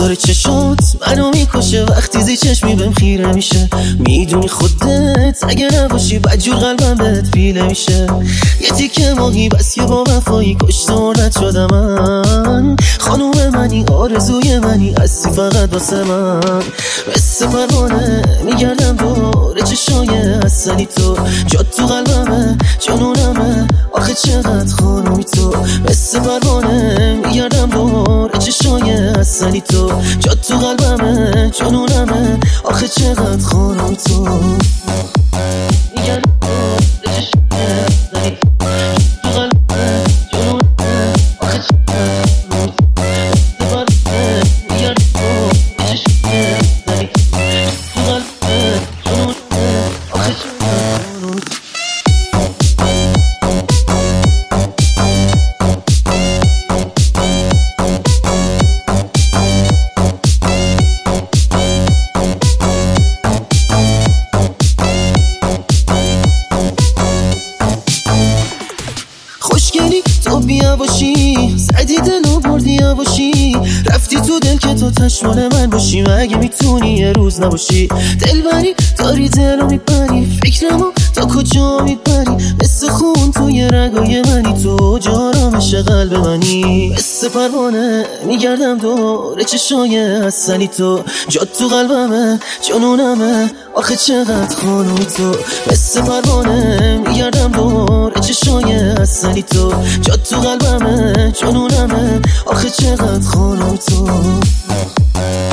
رفتار چشات منو میکشه وقتی زی چشمی بهم خیره میشه. میدونی خودت اگه نباشی بدجور قلبم بهت پیله میشه. یه تیکه ماهی بس که با وفایی کشته مردت شدم من. خانوم منی آرزوی منی هستی فقط واسه من. مثل پروانه میگردم دور چشای اصلی تو. جات تو قلبمه جنونمه آخه چقدر خانومی تو. مثل پروانه میگردم دور چشای اصلی تو. جات تو قلبمه جنونمه آخه چقدر خانومی تو. میگردم دور چشای اصلی تو. تو قلبمه جنونمه آخه چقدر خانومی تو. مثل پروانه میگردم دور چشای اصلی تو. تو قلبمه جنونمه آخه چقدر خانومی تو. خوشگلی تو بیا باشی زدی دلو بردی باشی. رفتی تو دل که تو تشمال من باشی. مگه میتونی یه روز نباشی دلبری داری دلو میبری. فکرمو تا کجا میبری مثل خون توی رگای منی. تو جارامش قلب منی. مثل پروانه میگردم دور چشای اصلی تو. جات تو قلبمه جنونمه آخه چقدر خانومی تو. مثل پروانه میگردم دور چشای اصلی تو. جات تو قلبمه جنونمه آخه چقدر خانومی تو.